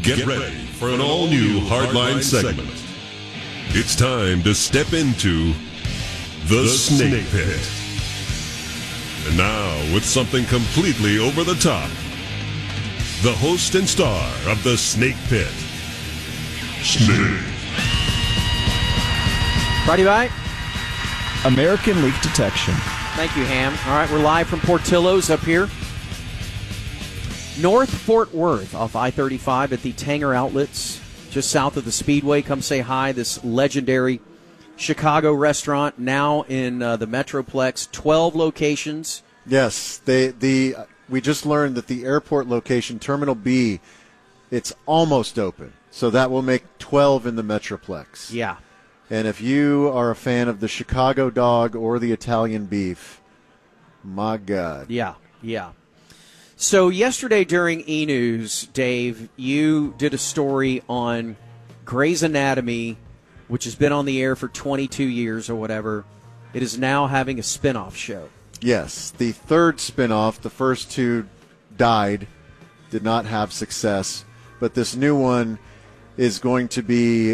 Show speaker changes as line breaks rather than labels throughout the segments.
Get ready for an all-new Hardline segment. It's time to step into the Snake Pit. And now, with something completely over the top, the host and star of the Snake Pit, Snake.
Brought to you by
American Leak Detection.
Thank you, Ham. All right, we're live from Portillo's up here. North Fort Worth off I-35 at the Tanger Outlets, just south of the Speedway. Come say hi. This legendary Chicago restaurant now in the Metroplex. 12 locations.
Yes, we just learned that the airport location, Terminal B, it's almost open. So that will make 12 in the Metroplex.
Yeah.
And if you are a fan of the Chicago dog or the Italian beef, my God.
Yeah. So yesterday during E! News, Dave, you did a story on Grey's Anatomy, which has been on the air for 22 years or whatever. It is now having a spinoff show.
Yes, the third spinoff. The first two died, did not have success. But this new one is going to be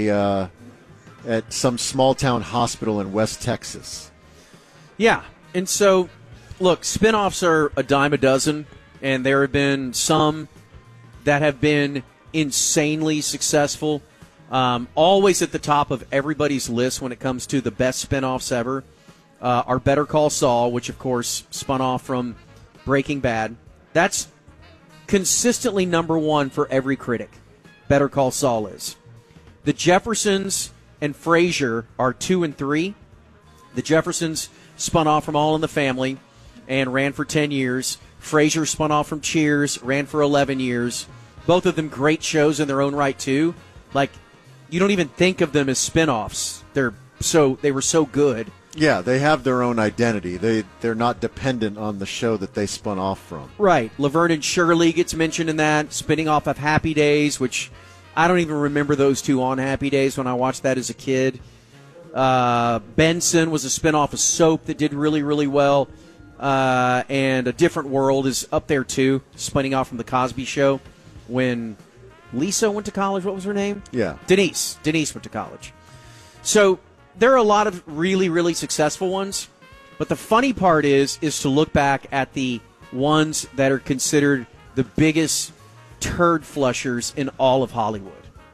at some small-town hospital in West Texas.
Yeah, and so, look, spinoffs are a dime a dozen, and there have been some that have been insanely successful. Always at the top of everybody's list when it comes to the best spinoffs ever are Better Call Saul, which, of course, spun off from Breaking Bad. That's consistently number one for every critic. Better Call Saul is. The Jeffersons and Frasier are 2 and 3. The Jeffersons spun off from All in the Family and ran for 10 years. Frasier spun off from Cheers, ran for 11 years. Both of them great shows in their own right, too. Like, you don't even think of them as spinoffs. They were so good.
Yeah, they have their own identity. They're not dependent on the show that they spun off from.
Right. Laverne and Shirley gets mentioned in that, spinning off of Happy Days, which I don't even remember those two on Happy Days when I watched that as a kid. Benson was a spinoff of Soap that did really, really well. And A Different World is up there, too, spinning off from The Cosby Show when Lisa went to college. What was her name?
Yeah.
Denise. Denise went to college. So there are a lot of really, really successful ones. But the funny part is to look back at the ones that are considered the biggest turd flushers in all of Hollywood.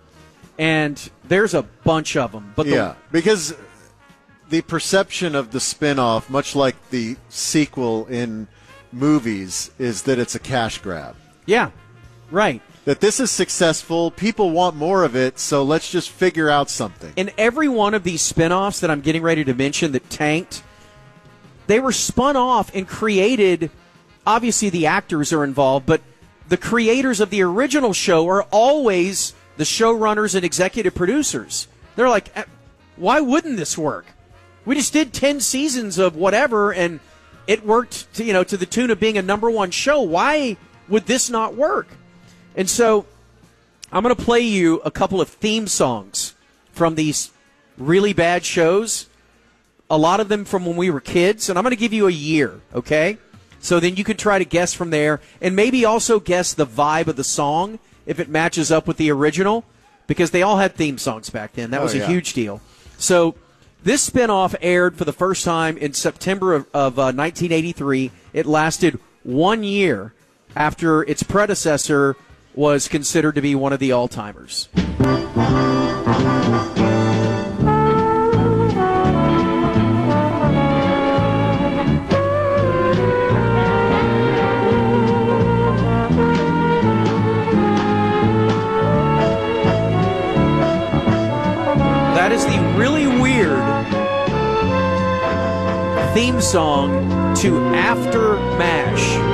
And there's a bunch of them. But
because the perception of the spinoff, much like the sequel in movies, is that it's a cash grab.
Yeah, right.
That this is successful, people want more of it, so let's just figure out something.
And every one of these spinoffs that I'm getting ready to mention that tanked, they were spun off and created. Obviously, the actors are involved, but the creators of the original show are always the showrunners and executive producers. They're like, why wouldn't this work? We just did 10 seasons of whatever, and it worked to the tune of being a number one show. Why would this not work? And so I'm going to play you a couple of theme songs from these really bad shows, a lot of them from when we were kids, and I'm going to give you a year, okay? So then you can try to guess from there, and maybe also guess the vibe of the song if it matches up with the original, because they all had theme songs back then. That was a huge deal. So this spinoff aired for the first time in September of 1983. It lasted 1 year after its predecessor was considered to be one of the all-timers. That is the really weird theme song to After MASH.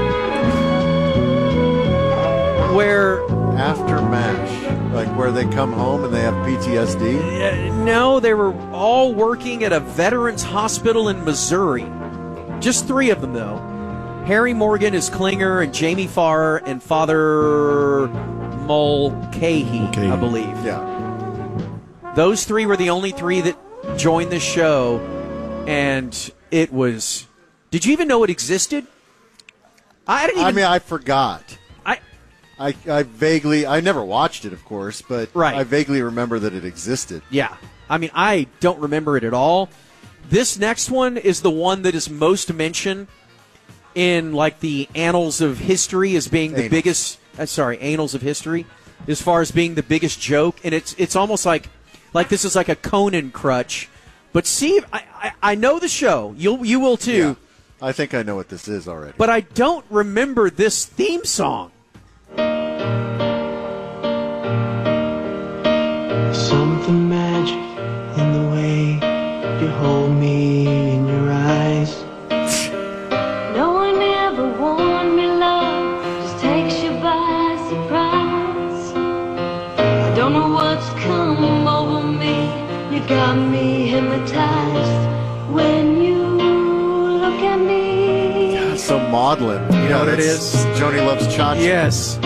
After MASH, like where they come home and they have PTSD?
No, they were all working at a veterans hospital in Missouri. Just 3 of them, though. Harry Morgan is Klinger, and Jamie Farrar and Father Mulcahy, I believe.
Yeah.
Those 3 were the only 3 that joined the show, and it was... Did you even know it existed?
I forgot. I never watched it, of course, but
Right.
I vaguely remember that it existed.
Yeah. I mean, I don't remember it at all. This next one is the one that is most mentioned in, like, the annals of history as being the
Annals.
biggest. Annals of history, as far as being the biggest joke, and it's almost like this is like a Conan crutch. But see, I know the show. You will too.
Yeah. I think I know what this is already.
But I don't remember this theme song.
Something magic in the way you hold me in your eyes.
No one ever warned me, love just takes you by surprise. I don't know what's come over me. You got me hypnotized when you look at me.
So maudlin. You
know what it
that's
is?
Joni Loves Chachi.
Yes.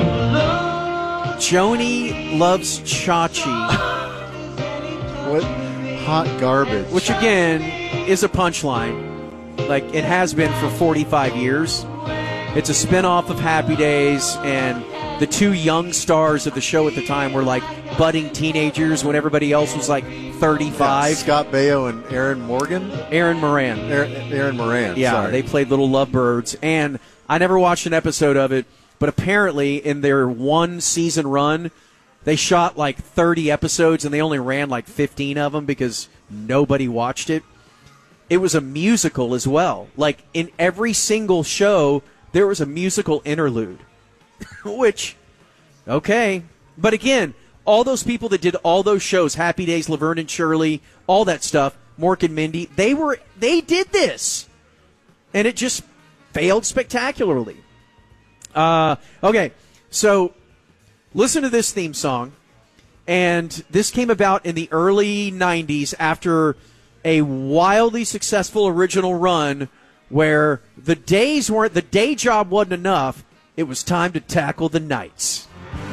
Joni Loves Chachi.
What hot garbage.
Which, again, is a punchline. Like, it has been for 45 years. It's a spinoff of Happy Days, and the two young stars of the show at the time were, like, budding teenagers when everybody else was, like, 35.
Yeah, Scott Baio and Aaron Morgan?
Aaron Moran.
Aaron Moran,
Yeah,
sorry.
they played little lovebirds, and I never watched an episode of it, but apparently in their one-season run, they shot like 30 episodes, and they only ran like 15 of them because nobody watched it. It was a musical as well. Like, in every single show, there was a musical interlude, which, okay. But again, all those people that did all those shows, Happy Days, Laverne and Shirley, all that stuff, Mork and Mindy, they did this. And it just failed spectacularly. Okay, so listen to this theme song. And this came about in the early 90s after a wildly successful original run where the day job wasn't enough. It was time to tackle the nights.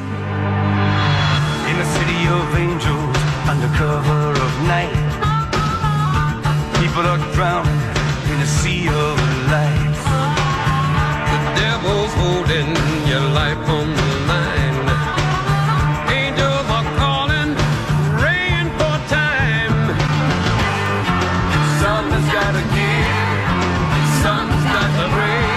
In a city of angels, under cover of night, people are drowning in a sea of lights.
The devil's holding your life on the line. Angels are calling, praying for time.
Something's gotta give, something's got to break.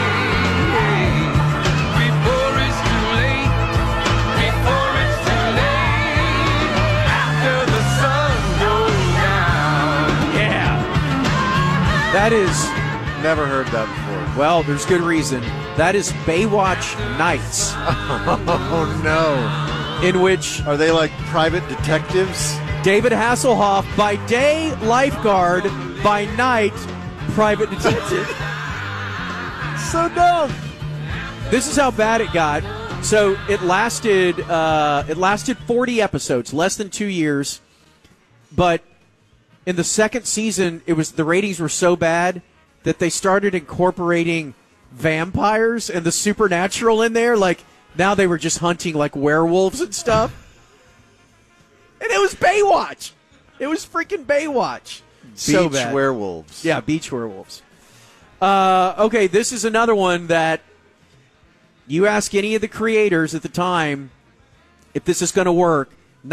Before it's too late, before it's too late.
After the sun goes down.
Yeah. That is,
Never heard that before.
well, there's good reason. That is Baywatch Nights,
Oh, no.
in which
Are they like private detectives?
David Hasselhoff, by day, lifeguard, by night, private detective.
So dumb.
This is how bad it got. So it lasted 40 episodes, less than 2 years. But in the second season, the ratings were so bad that they started incorporating vampires and the supernatural in there. Like, now they were just hunting like werewolves and stuff. And it was Baywatch. It was freaking Baywatch. So
Beach
bad.
werewolves.
Yeah, beach werewolves. Okay, this is another one that you ask any of the creators at the time if this is going to work.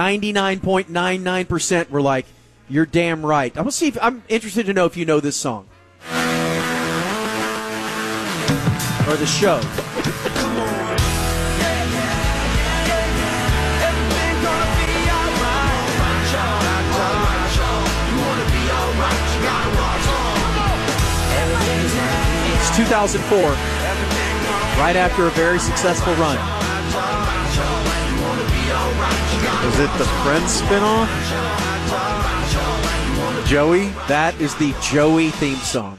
99.99% were like, "You're damn right." I'm interested to know if you know this song or the show. It's 2004, right after a very successful run.
Is it the Friends spinoff? Joey?
That is the Joey theme song.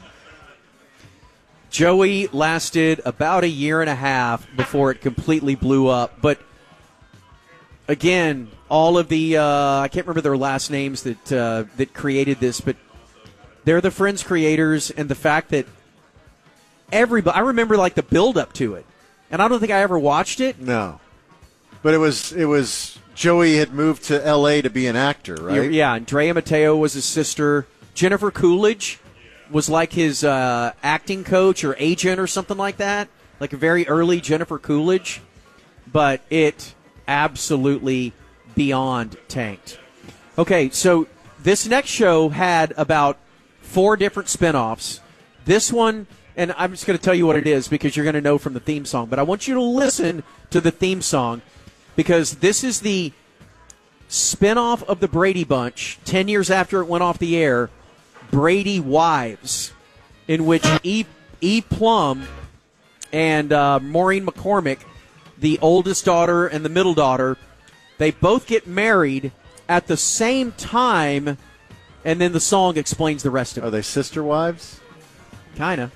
Joey lasted about a year and a half before it completely blew up. But again, all of the I can't remember their last names that created this, but they're the Friends creators, and the fact that everybody, I remember like the build up to it, and I don't think I ever watched it.
No. But it was Joey had moved to L.A. to be an actor, right?
Yeah, Andrea Mateo was his sister. Jennifer Coolidge was like his acting coach or agent or something like that, like a very early Jennifer Coolidge. but it absolutely beyond tanked. Okay, so this next show had about 4 different spinoffs. This one, and I'm just going to tell you what it is because you're going to know from the theme song, but I want you to listen to the theme song because this is the spinoff of the Brady Bunch 10 years after it went off the air, Brady Wives, in which E. Plum and Maureen McCormick, the oldest daughter and the middle daughter, they both get married at the same time, and then the song explains the rest of it.
Are they sister wives?
Kind of.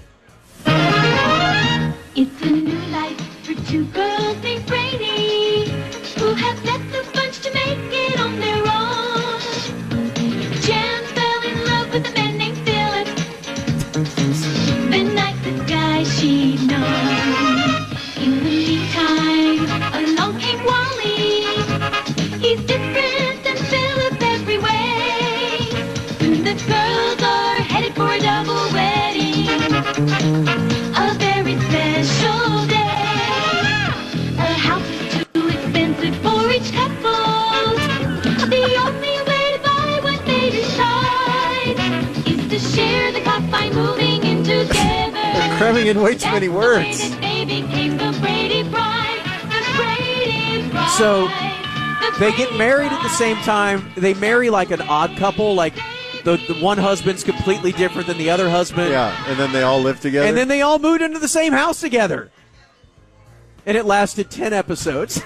It's a new life for 2 girls named Brady who have left the bunch to make it on their own. Jan fell in love with a man named Philip, the nicest guy she'd known. In the meantime, along came Wally. He's different than Philip every way. The girls are headed for a double wedding, a very special day. A house is too expensive for each couple. The only way to buy what they decide is to share the cost by moving in together.
They're cramming in way too many words.
That's the way that they became the Brady Bride, the Brady Bride.
So they get married at the same time. They marry like an odd couple, like the one husband's completely different than the other husband.
Yeah, and then they all live together.
And then they all moved into the same house together. And it lasted 10 episodes.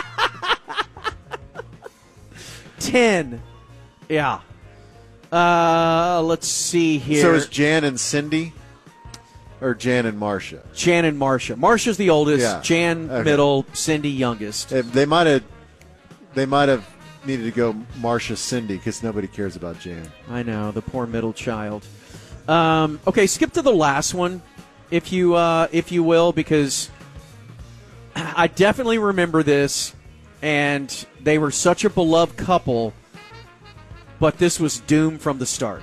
10. Yeah. Let's see here.
So is Jan and Cindy? Or Jan and Marcia?
Jan and Marcia. Marcia's the oldest.
Yeah.
Jan,
Okay.
middle. Cindy, youngest.
They might have needed to go Marcia Cindy because nobody cares about Jan.
I know, the poor middle child. Okay, skip to the last one, if you will, because I definitely remember this, and they were such a beloved couple, but this was doomed from the start.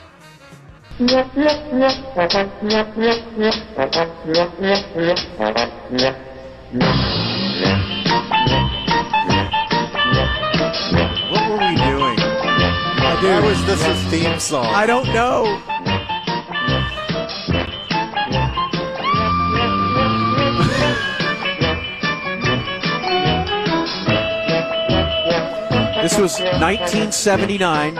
What were we doing? Why was this a theme song?
I don't know. This was 1979,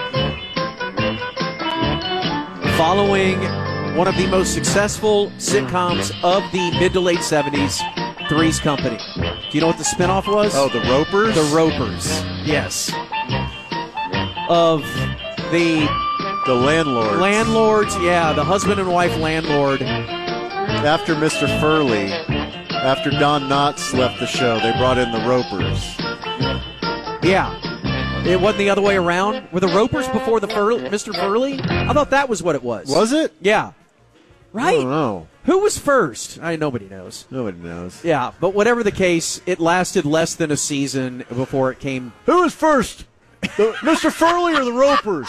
following one of the most successful sitcoms of the mid to late 70s, Three's Company. Do you know what the spinoff was?
Oh, the Ropers?
The Ropers, yes. Of the
landlords.
Yeah, the husband and wife landlord.
After Mr. Furley, after Don Knotts left the show, they brought in the Ropers.
Yeah. It wasn't the other way around? Were the Ropers before the Mr. Furley? I thought that was what it was.
Was it?
Yeah. Right?
I don't know.
Who was first? Nobody knows.
Nobody knows.
Yeah, but whatever the case, it lasted less than a season before it came.
Who was first? Mr. Furley or the Ropers?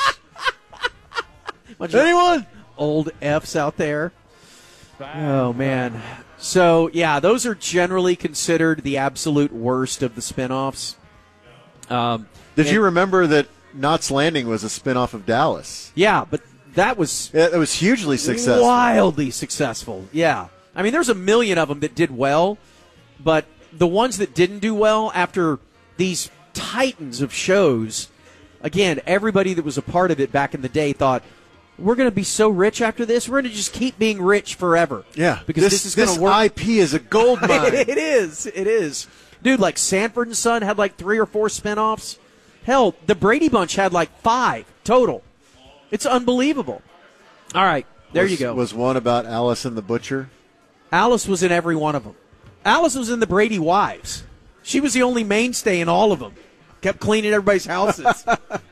Anyone?
Old F's out there. Oh, man. So, yeah, those are generally considered the absolute worst of the spinoffs.
Did you remember that Knots Landing was a spinoff of Dallas?
Yeah, but that was
It was hugely successful.
wildly successful. Yeah. I mean, there's a million of them that did well, but the ones that didn't do well after these titans of shows, again, everybody that was a part of it back in the day thought, we're going to be so rich after this, we're going to just keep being rich forever.
Yeah,
Because this is going to work.
IP is a gold mine.
It is. It is. Dude, like Sanford and Son had like 3 or 4 spinoffs. Hell, the Brady Bunch had like 5 total. It's unbelievable. All right, there you go.
Was one about Alice and the Butcher?
Alice was in every one of them. Alice was in the Brady Wives. She was the only mainstay in all of them. Kept cleaning everybody's houses.